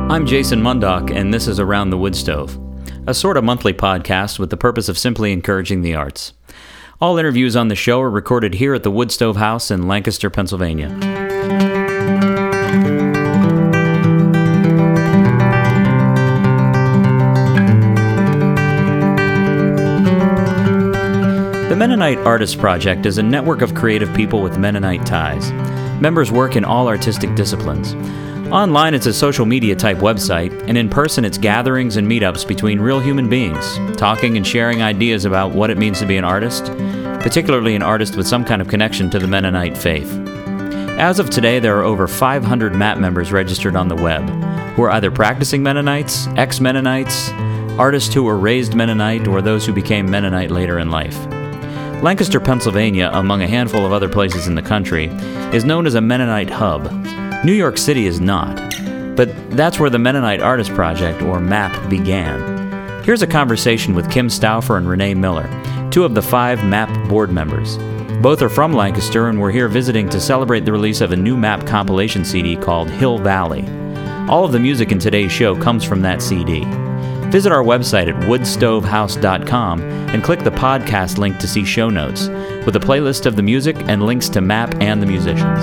I'm Jason Mundock, and this is Around the Woodstove, a sort of monthly podcast with the purpose of simply encouraging the arts. All interviews on the show are recorded here at the Woodstove House in Lancaster, Pennsylvania. The Mennonite Artists Project is a network of creative people with Mennonite ties. Members work in all artistic disciplines. Online, it's a social media type website, and in person, it's gatherings and meetups between real human beings, talking and sharing ideas about what it means to be an artist, particularly an artist with some kind of connection to the Mennonite faith. As of today, there are over 500 MAP members registered on the web, who are either practicing Mennonites, ex-Mennonites, artists who were raised Mennonite, or those who became Mennonite later in life. Lancaster, Pennsylvania, among a handful of other places in the country, is known as a Mennonite hub. New York City is not, but that's where the Mennonite Artists Project, or MAP, began. Here's a conversation with Kim Stauffer and Renee Miller, two of the 5 MAP board members. Both are from Lancaster and were here visiting to celebrate the release of a new MAP compilation CD called Hill Valley. All of the music in today's show comes from that CD. Visit our website at woodstovehouse.com and click the podcast link to see show notes, with a playlist of the music and links to MAP and the musicians.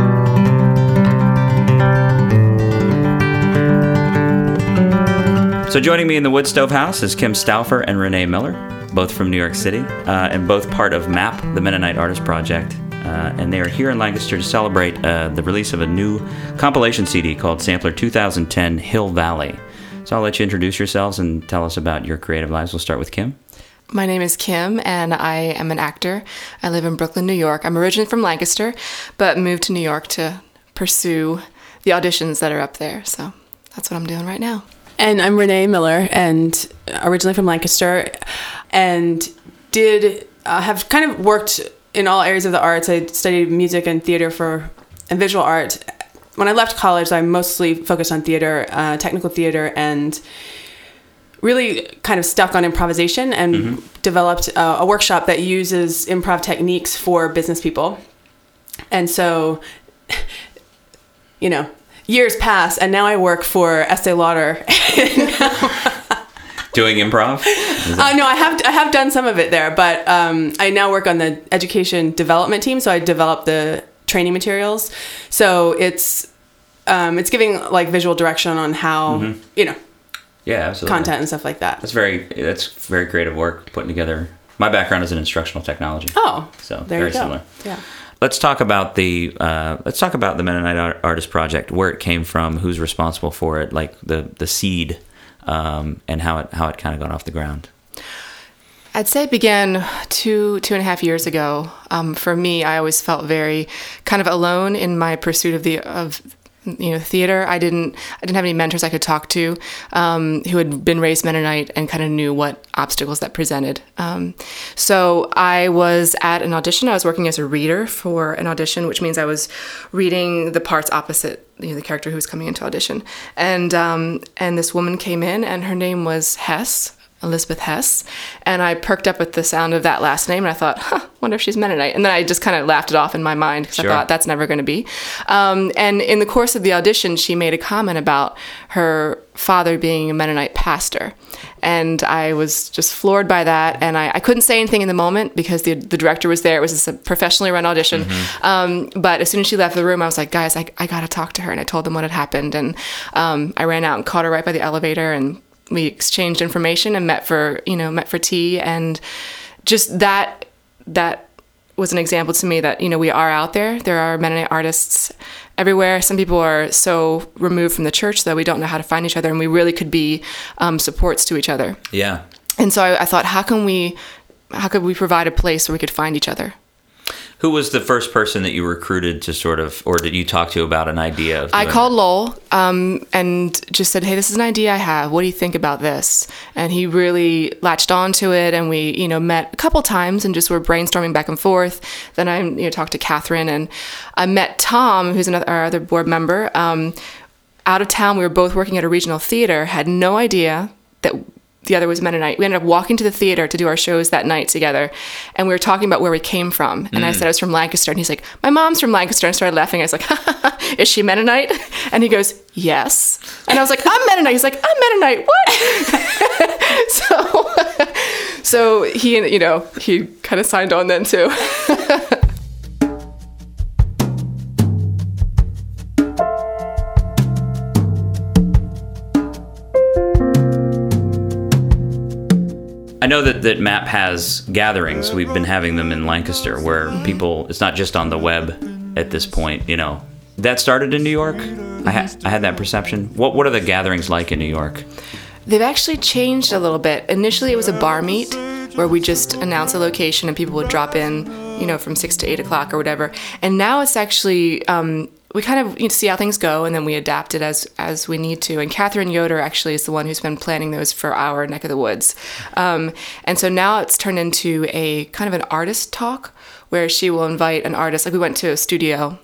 So joining me in the Woodstove House is Kim Stauffer and Renee Miller, both from New York City, and both part of MAP, the Mennonite Artists Project. And they are here in Lancaster to celebrate the release of a new compilation CD called Sampler 2010 Hill Valley. So I'll let you introduce yourselves and tell us about your creative lives. We'll start with Kim. My name is Kim, and I am an actor. I live in Brooklyn, New York. I'm originally from Lancaster, but moved to New York to pursue the auditions that are up there. So that's what I'm doing right now. And I'm Renee Miller, and originally from Lancaster, and have kind of worked in all areas of the arts. I studied music and theater and visual art. When I left college, I mostly focused on theater, technical theater, and really kind of stuck on improvisation and developed a workshop that uses improv techniques for business people. And so, years pass, and now I work for Estee Lauder. Doing improv? No, I have done some of it there, but I now work on the education development team, so I develop the training materials. So it's giving like visual direction on how yeah, absolutely, content and stuff like that. That's very creative work putting together. My background is in instructional technology. Oh, so there very you go. Similar. Yeah. Let's talk about the Mennonite Artist Project, where it came from, who's responsible for it, like the seed, and how it kind of got off the ground. I'd say it began 2.5 years ago. For me, I always felt very kind of alone in my pursuit of theater. I didn't have any mentors I could talk to who had been raised Mennonite and kind of knew what obstacles that presented. So I was at an audition. I was working as a reader for an audition, which means I was reading the parts opposite the character who was coming into audition. And this woman came in, and her name was Elizabeth Hess, and I perked up at the sound of that last name, and I thought, wonder if she's Mennonite. And then I just kind of laughed it off in my mind, because I thought, that's never going to be. And in the course of the audition, she made a comment about her father being a Mennonite pastor. And I was just floored by that, and I couldn't say anything in the moment, because the director was there. It was a professionally run audition. But as soon as she left the room, I was like, guys, I got to talk to her. And I told them what had happened. And I ran out and caught her right by the elevator, and we exchanged information and met for tea, and just that was an example to me that, we are out there. There are Mennonite artists everywhere. Some people are so removed from the church that we don't know how to find each other, and we really could be supports to each other. Yeah. And so I thought, how could we provide a place where we could find each other? Who was the first person that you recruited to sort of, or did you talk to about an idea of? I called Lowell and just said, hey, this is an idea I have. What do you think about this? And he really latched on to it, and we, met a couple times and just were brainstorming back and forth. Then I talked to Catherine, and I met Tom, who's our other board member. Out of town, we were both working at a regional theater, had no idea that the other was Mennonite. We ended up walking to the theater to do our shows that night together. And we were talking about where we came from. And I said I was from Lancaster. And he's like, my mom's from Lancaster. And I started laughing. I was like, is she Mennonite? And he goes, yes. And I was like, I'm Mennonite. He's like, I'm Mennonite. What? So he, he kind of signed on then too. I know that MAP has gatherings. We've been having them in Lancaster where people, it's not just on the web at this point, That started in New York? I had that perception. What are the gatherings like in New York? They've actually changed a little bit. Initially, it was a bar meet where we just announce a location and people would drop in, from 6 to 8 o'clock or whatever. And now it's actually... we kind of see how things go, and then we adapt it as we need to. And Catherine Yoder actually is the one who's been planning those for our neck of the woods. And so now it's turned into a kind of an artist talk where she will invite an artist. Like we went to a studio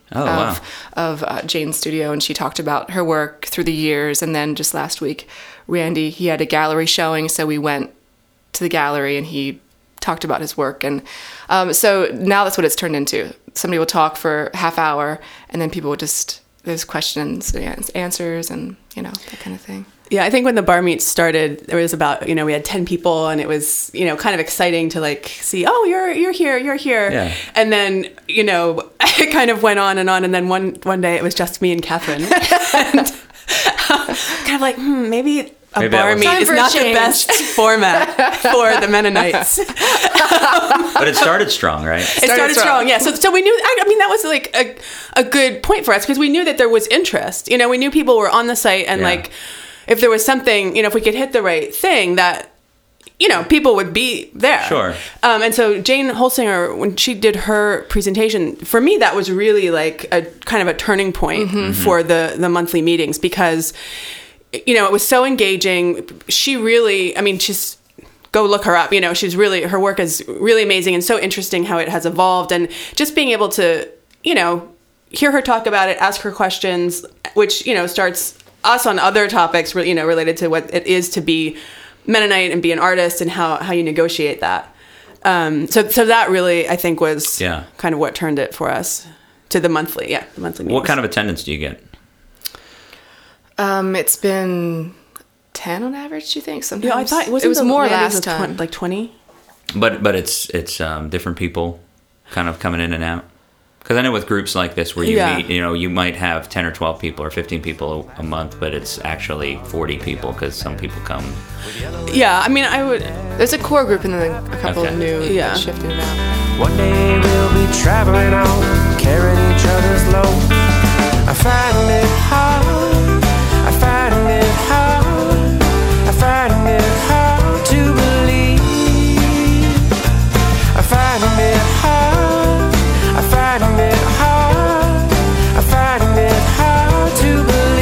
of Jane's studio, and she talked about her work through the years. And then just last week, Randy, he had a gallery showing, so we went to the gallery and he talked about his work. And so now that's what it's turned into. Somebody will talk for half hour, and then people will there's questions and answers and, that kind of thing. Yeah, I think when the bar meet started, there was about, we had 10 people, and it was, kind of exciting to see, oh, you're here. Yeah. And then, it kind of went on, and then one day it was just me and Catherine. And kind of like, maybe a bar meet is not the best format for the Mennonites. But it started strong, right? It started strong, yeah. So we knew, that was like a good point for us because we knew that there was interest. We knew people were on the site and if there was something, if we could hit the right thing that, people would be there. Sure. And so Jane Holsinger, when she did her presentation, for me, that was really like a kind of a turning point for the monthly meetings because it was so engaging. She really, she's, go look her up. She's really, her work is really amazing and so interesting how it has evolved. And just being able to, hear her talk about it, ask her questions, which, starts us on other topics, related to what it is to be Mennonite and be an artist and how you negotiate that. So that really, I think, was kind of what turned it for us to the monthly meetings. What kind of attendance do you get? It's been 10 on average, do you think? Sometimes. Yeah, I thought it was more last time. Like 20? But it's different people kind of coming in and out. Because I know with groups like this where you meet, you might have 10 or 12 people or 15 people a month, but it's actually 40 people because some people come. Yeah, I would... There's a core group and then a couple of new that shifted it out. One day we'll be traveling on, carrying each other's load. I find it hard, I find it hard, I find it hard to believe. I find it hard, I find it hard, I find it hard to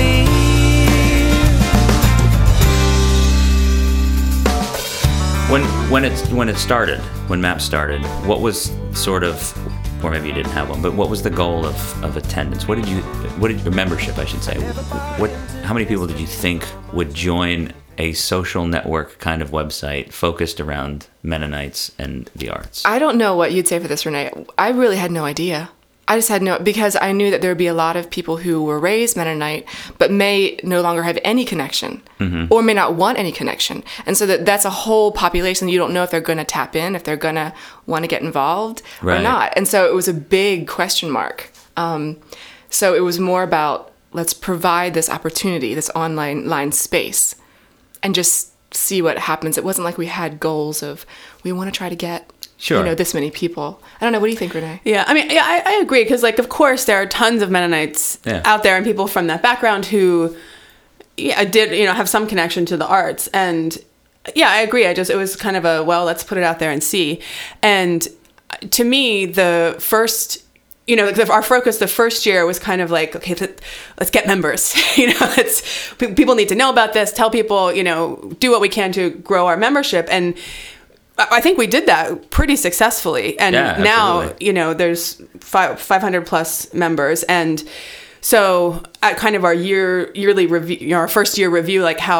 believe. When MAP started, what was sort of, or maybe you didn't have one, but what was the goal of attendance? What did your membership, I should say? How many people did you think would join a social network kind of website focused around Mennonites and the arts? I don't know what you'd say for this, Renee. I really had no idea. I just had because I knew that there would be a lot of people who were raised Mennonite, but may no longer have any connection or may not want any connection. And so that's a whole population. You don't know if they're going to tap in, if they're going to want to get involved or not. And so it was a big question mark. So it was more about, let's provide this opportunity, this online space, and just see what happens. It wasn't like we had goals of, we want to try to get this many people. I don't know. What do you think, Renee? Yeah, I agree. Because, of course, there are tons of Mennonites out there and people from that background who did, have some connection to the arts. And, I agree. it was kind of let's put it out there and see. And to me, the first, our focus the first year was kind of like, okay, let's get members. People need to know about this. Tell people, do what we can to grow our membership. And I think we did that pretty successfully. And now, there's 500 plus members. And so at kind of our yearly review, our first year review, like how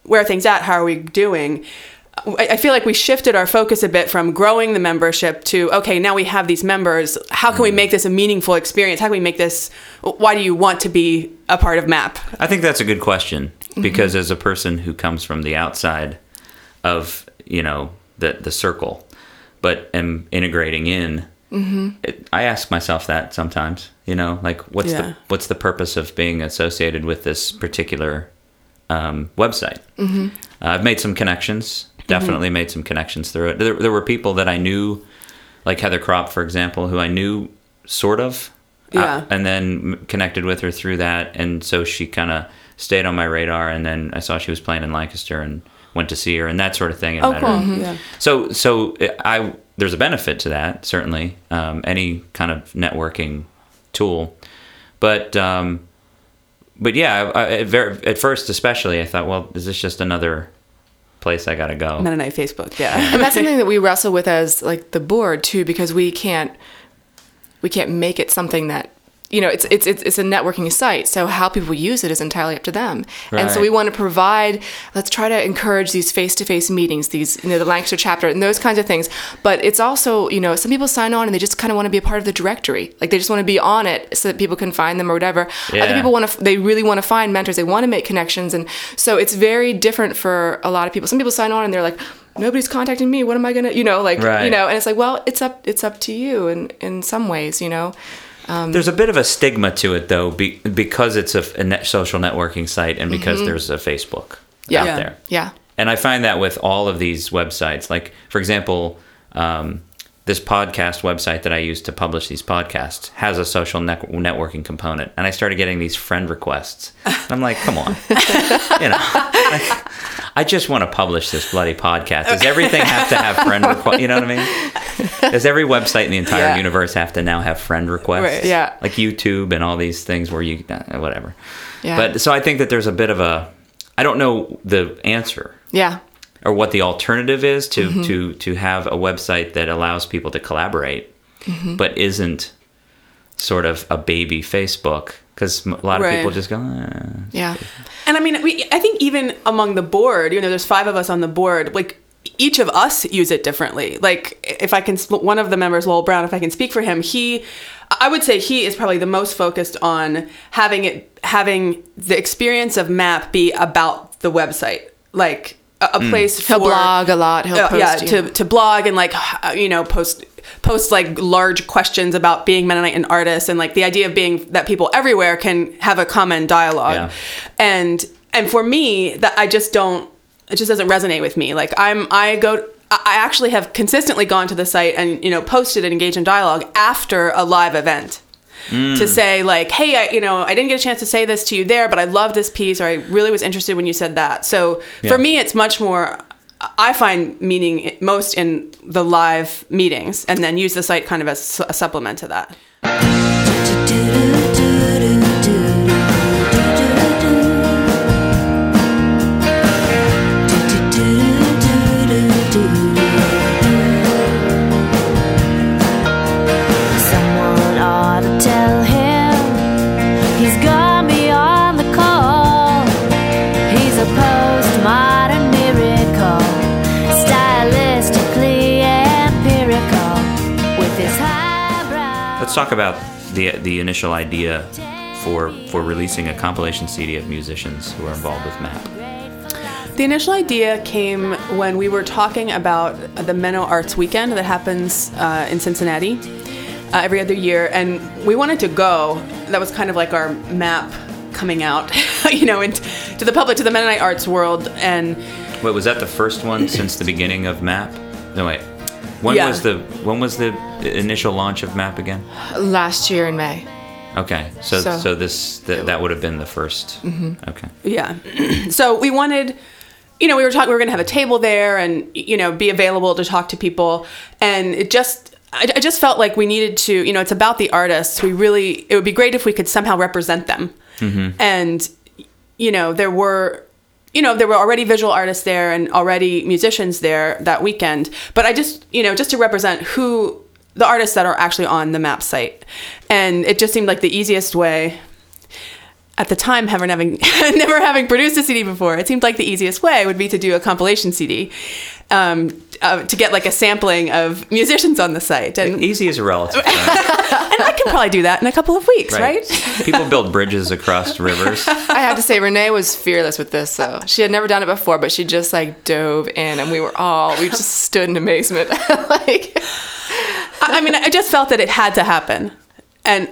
where are things at? How are we doing? I feel like we shifted our focus a bit from growing the membership to, okay, now we have these members. How can we make this a meaningful experience? How can we make this, why do you want to be a part of MAP? I think that's a good question, because as a person who comes from the outside of, the circle, but am integrating in, I ask myself that sometimes, like what's the purpose of being associated with this particular website? I've made some connections, definitely made some connections through it. There were people that I knew, like Heather Kropp, for example, who I knew sort of, and then connected with her through that. And so she kind of stayed on my radar, and then I saw she was playing in Lancaster and went to see her and that sort of thing. And met cool. her. Yeah. So there's a benefit to that, certainly, any kind of networking tool. But yeah, at first especially, I thought, well, is this just another place I got to go? Mennonite Facebook, yeah. And that's something that we wrestle with as like the board too, because we can't make it something that, it's a networking site. So how people use it is entirely up to them. Right. And so we want to let's try to encourage these face-to-face meetings, these, the Lancaster chapter and those kinds of things. But it's also, some people sign on and they just kind of want to be a part of the directory. Like they just want to be on it so that people can find them or whatever. Yeah. Other people they really want to find mentors. They want to make connections. And so it's very different for a lot of people. Some people sign on and they're like, nobody's contacting me. What am I going to, right. and it's like, well, it's up to you in some ways, There's a bit of a stigma to it, though, because it's a social networking site and because there's a Facebook out there. Yeah. And I find that with all of these websites. Like, for example, this podcast website that I use to publish these podcasts has a social networking component. And I started getting these friend requests. And I'm like, come on. I just want to publish this bloody podcast. Does everything have to have friend requests? You know what I mean? Does every website in the entire universe have to now have friend requests? Right. Yeah. Like YouTube and all these things where you, whatever. Yeah. But so I think that there's a bit of I don't know the answer. Yeah. Or what the alternative is to have a website that allows people to collaborate, but isn't sort of a baby Facebook. Because a lot of people just go, Yeah. And I mean, I think even among the board, there's 5 of us on the board, like each of us use it differently. Like if I can, one of the members, Lowell Brown, if I can speak for him, I would say he is probably the most focused on having the experience of MAP be about the website. Like a place for... He'll blog a lot. He'll post. To blog and like, post like large questions about being Mennonite and artists, and like the idea of being that people everywhere can have a common dialogue. And for me, that it just doesn't resonate with me. Like I actually have consistently gone to the site and, posted and engaged in dialogue after a live event. To say like, hey, I didn't get a chance to say this to you there, but I love this piece, or I really was interested when you said that. So for me, it's much more, I find meaning most in the live meetings, and then use the site kind of as a supplement to that. Let's talk about the initial idea for releasing a compilation CD of musicians who are involved with MAP. The initial idea came when we were talking about the Menno Arts Weekend that happens in Cincinnati every other year, and we wanted to go. That was kind of like our MAP coming out, to the public, to the Mennonite arts world. And wait, was that the first one since the beginning of MAP? No, wait. When was the initial launch of MAP again? Last year in May. Okay, so that would have been the first. Okay. Yeah. So we wanted, we were going to have a table there and be available to talk to people, and I just felt like we needed to, it's about the artists. It would be great if we could somehow represent them, and there were already visual artists there and already musicians there that weekend. But I just to represent who the artists that are actually on the MAP site. And it just seemed like the easiest way. at the time, never having produced a CD before, it seemed like the easiest way would be to do a compilation CD, to get like a sampling of musicians on the site. And Easy is a relative. and I can probably do that in a couple of weeks, right? People build bridges across rivers. I have to say, Renee was fearless with this, though. She had never done it before, but she just like dove in, and we just stood in amazement. Like, I mean, I just felt that it had to happen, and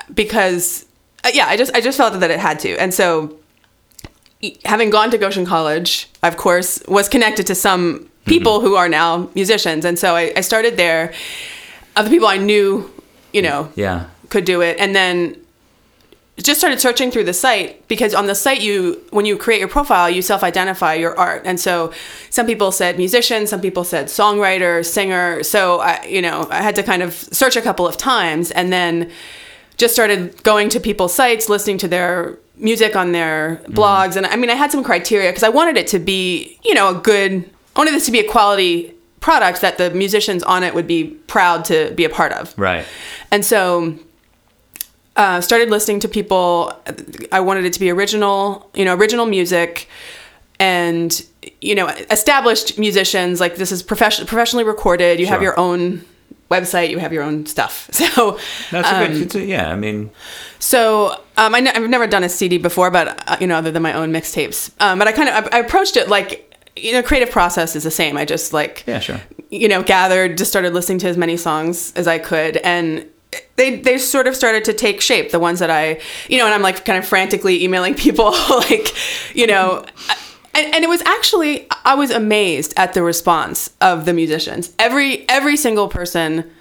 I just felt that it had to, and so having gone to Goshen College, I, of course, was connected to some people who are now musicians, and so I started there. Other people I knew, could do it, and then just started searching through the site, because on the site, when you create your profile, you self-identify your art. And so some people said musician, some people said songwriter, singer. So I had to kind of search a couple of times, and then just started going to people's sites, listening to their music on their blogs. And I mean, I had some criteria because I wanted it to be, I wanted this to be a quality product that the musicians on it would be proud to be a part of. Right. And so started listening to people. I wanted it to be original music, and established musicians. Like, this is professionally recorded. You have your own website. You have your own stuff. So that's a good. I mean, so I've never done a CD before, but other than my own mixtapes. But I approached it like, creative process is the same. I just gathered, just started listening to as many songs as I could, and they sort of started to take shape. The ones that I, and I'm like kind of frantically emailing people, like, and it was actually, I was amazed at the response of the musicians. Every single person,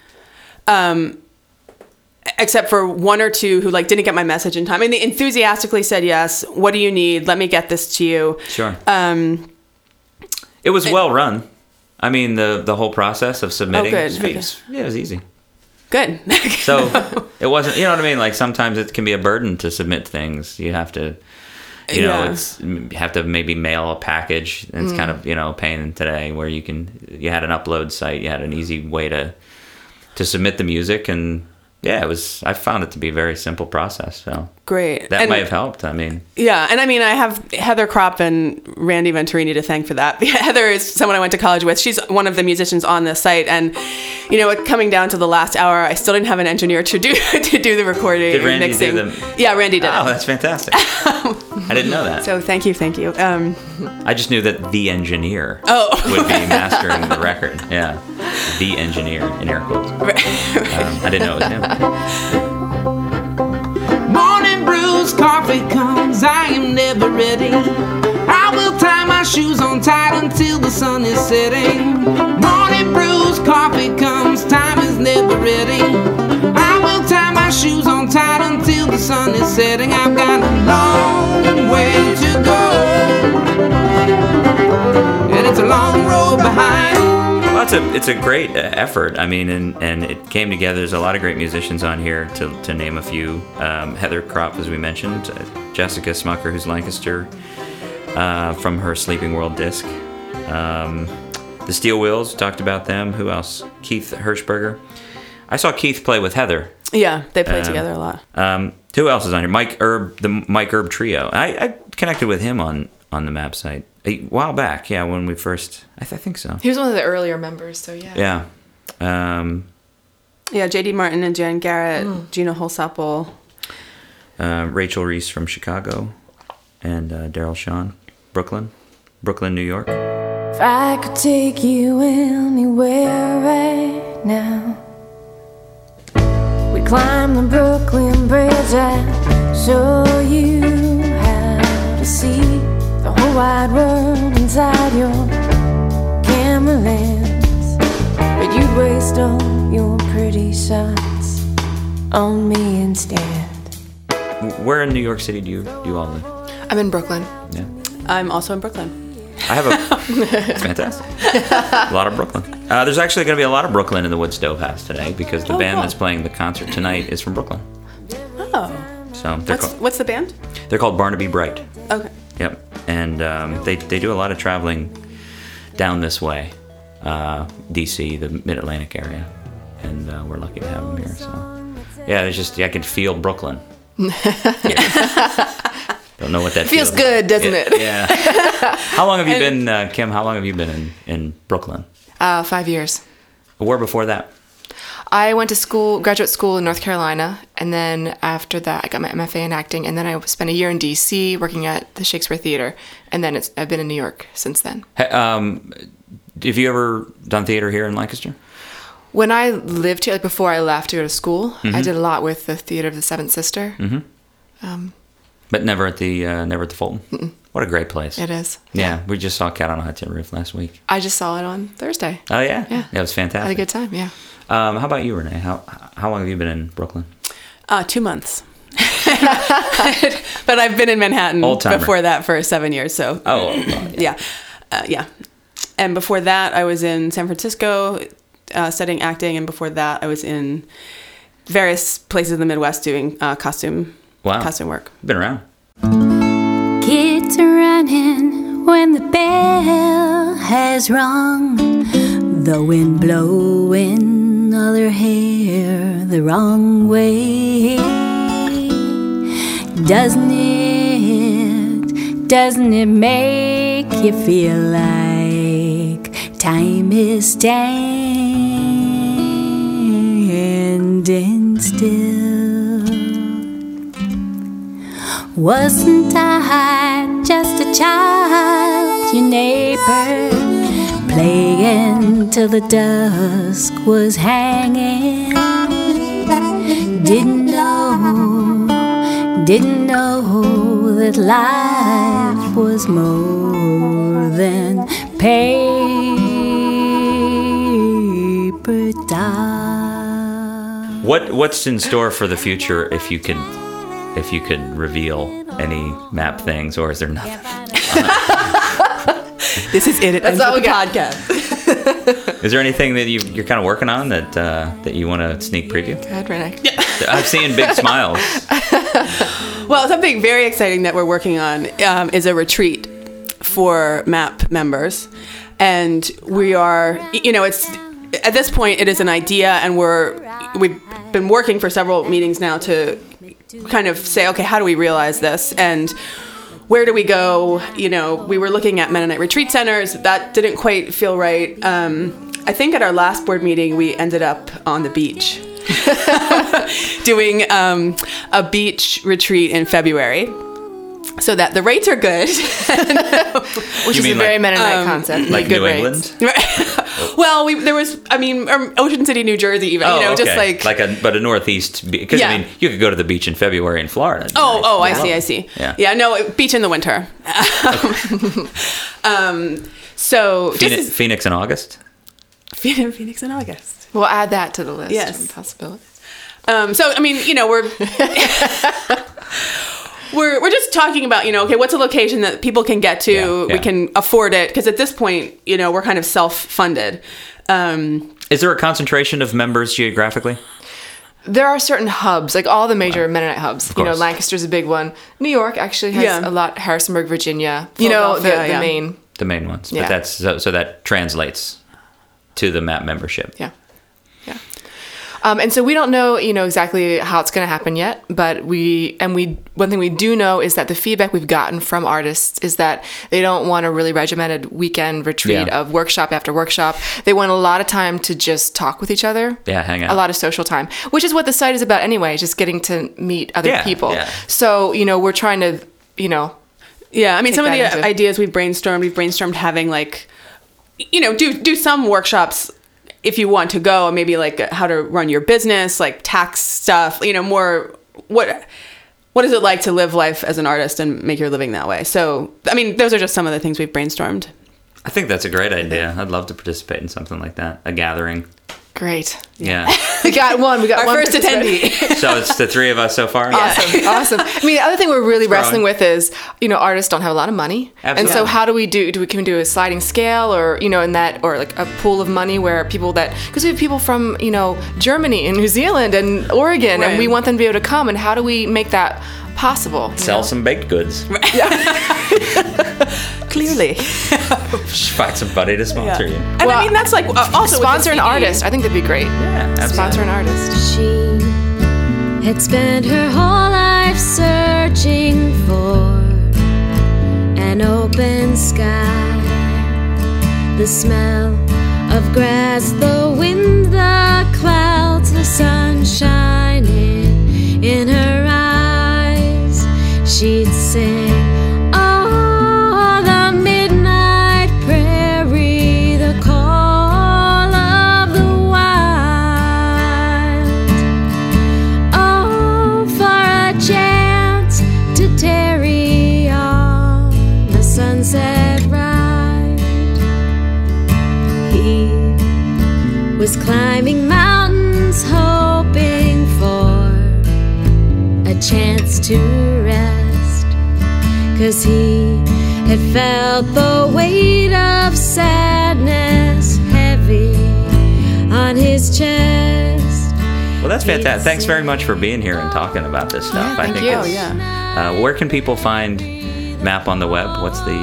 except for one or two who didn't get my message in time. And they enthusiastically said, yes, what do you need? Let me get this to you. Sure. It was well run. I mean, the whole process of submitting. Oh, good. It was easy. Good. So it wasn't, you know what I mean? Like, sometimes it can be a burden to submit things. You have to, you have to maybe mail a package. And it's kind of, a pain today where you had an upload site. You had an easy way to submit the music. And I found it to be a very simple process. So great. That might have helped. I mean, yeah. And I mean, I have Heather Kropp and Randy Venturini to thank for that. Heather is someone I went to college with. She's one of the musicians on this site. And, coming down to the last hour, I still didn't have an engineer to do the recording. Did Randy mixing. do them? Yeah, Randy did. Oh, that's fantastic. I didn't know that. So thank you. I just knew that the engineer would be mastering the record. Yeah. The engineer, in air quotes. I didn't know it was him. Morning brews, coffee comes, I am never ready. I will tie my shoes on tight until the sun is setting. Morning brews, coffee comes, time is never ready. I will tie my shoes on tight until the sun is setting. I've got a long way to go, and it's a long road behind. Well, it's a great effort. I mean, and it came together. There's a lot of great musicians on here, to name a few. Heather Kropp, as we mentioned, Jessica Smucker, who's Lancaster, from her Sleeping World disc. The Steel Wheels, talked about them. Who else? Keith Hirschberger. I saw Keith play with Heather. Yeah, they play together a lot. Who else is on here? Mike Erb, the Mike Erb Trio. I connected with him on the Map site a while back. Yeah, when we first, I think so. He was one of the earlier members, so yeah. Yeah. J.D. Martin and Jan Garrett, Gina Holsapple, Rachel Reese from Chicago, and Daryl Shawn, Brooklyn, New York. If I could take you anywhere right now, we'd climb the Brooklyn Bridge and show you how to see the whole wide world inside your camera lens. But you'd waste all your pretty shots on me instead. Where in New York City do you all live? I'm in Brooklyn. Yeah. I'm also in Brooklyn. I have it's fantastic. A lot of Brooklyn. There's actually going to be a lot of Brooklyn in the Wood Stove House today, because the band that's playing the concert tonight is from Brooklyn. Oh. So what's the band? They're called Barnaby Bright. Okay. Yep. And they do a lot of traveling down this way, DC, the Mid-Atlantic area, and we're lucky to have them here. So yeah, I can feel Brooklyn. Don't know what that Feels feels good, doesn't like. it? Yeah. How long have you been, Kim? How long have you been in Brooklyn? 5 years. Where before that? I went to graduate school in North Carolina, and then after that, I got my MFA in acting, and then I spent a year in D.C. working at the Shakespeare Theater, and then I've been in New York since then. Have you ever done theater here in Lancaster? When I lived here, like before I left to go to school, I did a lot with the Theater of the Seventh Sister. But never at the Fulton. Mm-mm. What a great place! It is. Yeah, we just saw Cat on a Hot Tin Roof last week. I just saw it on Thursday. Oh yeah, Yeah. It was fantastic. I had a good time. Yeah. How about you, Renee? How long have you been in Brooklyn? 2 months. But I've been in Manhattan Old-timer. before that for 7 years. So yeah. And before that, I was in San Francisco studying acting, and before that, I was in various places in the Midwest doing costume work. Been around. Kids are running when the bell has rung. The wind blowing all their hair the wrong way. Doesn't it make you feel like time is standing still? Wasn't I just a child, your neighbor, playing till the dusk was hanging? Didn't know that life was more than paper dolls. What's in store for the future if you could reveal any map things, or is there nothing? This is it. That's all we got. Podcast. Is there anything that you're kind of working on that you want to sneak preview? Go ahead, Renee. I'm seeing big smiles. Well, something very exciting that we're working on is a retreat for MAP members. And we are, it's at this point, it is an idea, and we've been working for several meetings now to kind of say, okay, how do we realize this? And where do we go? We were looking at Mennonite retreat centers. That didn't quite feel right. I think at our last board meeting, we ended up on the beach doing a beach retreat in February, so that the rates are good. Which is a very Mennonite concept. Like good New rates. England? Well, Ocean City, New Jersey, even, just like a northeast, because you could go to the beach in February in Florida. I see. Yeah, no, beach in the winter. So Phoenix in August? Phoenix in August. We'll add that to the list. Yes. Of possibilities. We're just talking about, okay, what's a location that people can get to? Yeah. We can afford it, because at this point, we're kind of self-funded. Is there a concentration of members geographically? There are certain hubs, like all the major Mennonite hubs. Lancaster's a big one. New York actually has a lot. Harrisonburg, Virginia. The main. The main ones. Yeah. But that's so that translates to the MAP membership. Yeah. And so we don't know, exactly how it's going to happen yet, but one thing we do know is that the feedback we've gotten from artists is that they don't want a really regimented weekend retreat of workshop after workshop. They want a lot of time to just talk with each other. Yeah, hang out. A lot of social time, which is what the site is about anyway, just getting to meet other people. Yeah. So, we're trying to, Yeah, some of the into- ideas we've brainstormed having do some workshops if you want to go, maybe like how to run your business, like tax stuff, more what is it like to live life as an artist and make your living that way? So, those are just some of the things we've brainstormed. I think that's a great idea. I'd love to participate in something like that, a gathering. Great. Yeah. We got one. Our one first attendee. So it's the three of us so far? Awesome. The other thing we're really wrestling with is, artists don't have a lot of money. Absolutely. And so how do we can we do a sliding scale or, in that, or like a pool of money where because we have people from, Germany and New Zealand and Oregon, Right. and we want them to be able to come. And how do we make that possible? Sell some baked goods. Clearly. Find somebody to sponsor you. And that's like also sponsor with an the artist. I think that'd be great. Yeah, absolutely. Sponsor an artist. She had spent her whole life life searching for an open sky, the smell of grass, the wind, the clouds, the sun shining in her eyes. She'd sing, oh, the midnight prairie, the call of the wild. Oh, for a chance to tarry on the sunset ride. He was climbing mountains, hoping for a chance to rest, 'cause he had felt the weight of sadness heavy on his chest. Well, that's fantastic. Thanks very much for being here and talking about this stuff. Yeah, thank you. it's- Yeah. Where can people find MAP on the web? What's the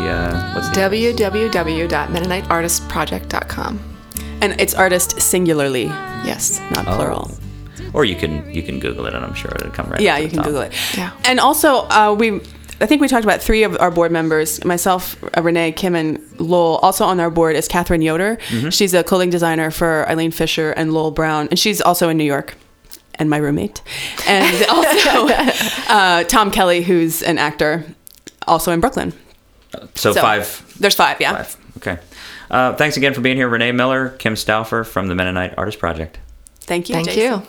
www.mennoniteartistproject.com. And it's artist singularly, Yes. not plural. Or you can Google it, and I'm sure it'll come right. Yeah, up to you the can top. Google it. Yeah. And also, I think we talked about 3 of our board members, myself, Renee, Kim, and Lowell. Also on our board is Catherine Yoder. She's a clothing designer for Eileen Fisher and Lowell Brown, and she's also in New York, and my roommate. And also Tom Kelly, who's an actor, also in Brooklyn. So 5. There's 5, yeah. 5. Okay. Thanks again for being here, Renee Miller, Kim Stauffer from the Mennonite Artist Project. Thank you, Thank Jason. you.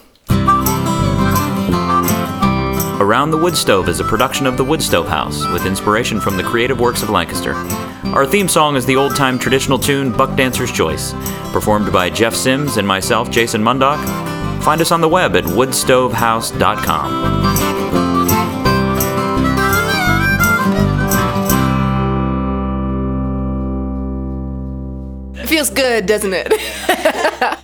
Around the Wood Stove is a production of the Wood Stove House with inspiration from the creative works of Lancaster. Our theme song is the old-time traditional tune Buck Dancer's Choice, performed by Jeff Sims and myself, Jason Mundock. Find us on the web at woodstovehouse.com. It feels good, doesn't it?